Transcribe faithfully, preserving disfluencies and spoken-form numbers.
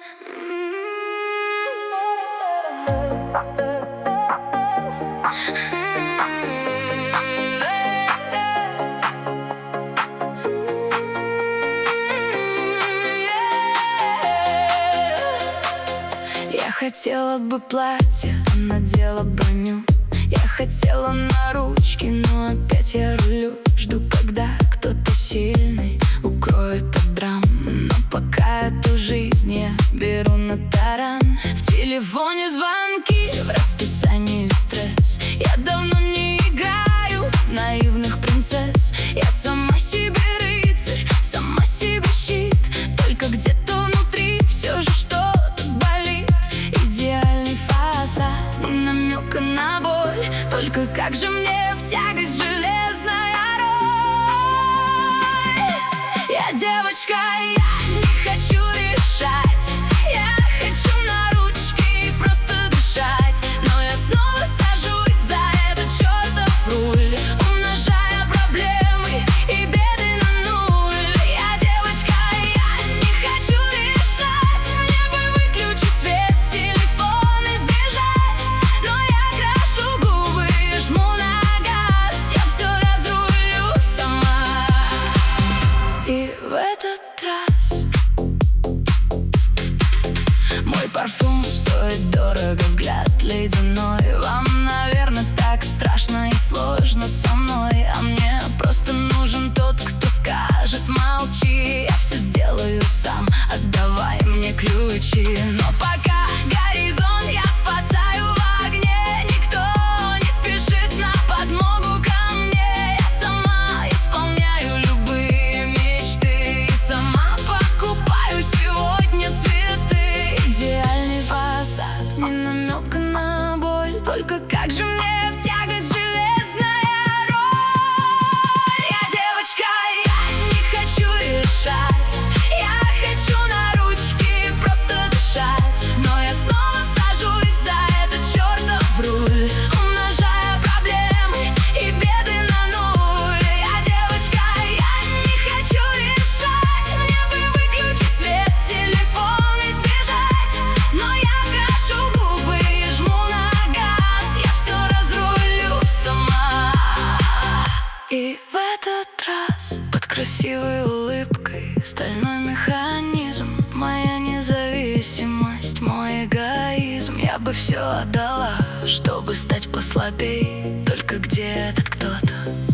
Я хотела бы платье, а надела броню. Я хотела на ручки, но опять я рулю. Жду, когда кто-то сильный укроет от драм. Но пока эту жизнь я беру на таран. В телефоне звонки, в расписании стресс. Я давно не играю в наивных принцесс. Я сама себе рыцарь, сама себе щит. Только где-то внутри все же что-то болит. Идеальный фасад, ни намека на боль. Только как же мне в тягость железная роль? Я девочка, я не хочу решать. Я хочу на ручки и просто дышать. Но я снова сажусь за этот чертов руль, умножая проблемы и беды на нуль. Я девочка, я не хочу решать. Мне бы выключить свет, телефон и сбежать. Но я крашу губы и жму на газ. Я все разрулю сама. И в этот раз мой парфюм стоит дорого, взгляд ледяной. Вам, наверное, так страшно и сложно со мной, а мне просто нужен тот, кто скажет: молчи, я все сделаю сам, отдавай мне ключи. Но пока горизонт я спасаю в огне, никто не спешит на подмогу ко мне. Я сама исполняю любые мечты и сама покупаю сегодня цветы. Идеальный фасад, ни намека на боль. Только как же мне в тягость железная роль? Я девочка, я не хочу решать. Я хочу на ручки и просто дышать. Но я снова сажусь за этот чертов руль, умножая проблемы и беды на нуль. Я девочка, я не хочу решать. Мне бы выключить свет, телефон и сбежать. Но я крашу губы и жму на газ. Я все разрулю сама. И в этот раз под красивой улыбкой стальной механизм, моя независимость, мой эгоизм. Я бы все отдала, чтобы стать послабей. Только где этот кто-то?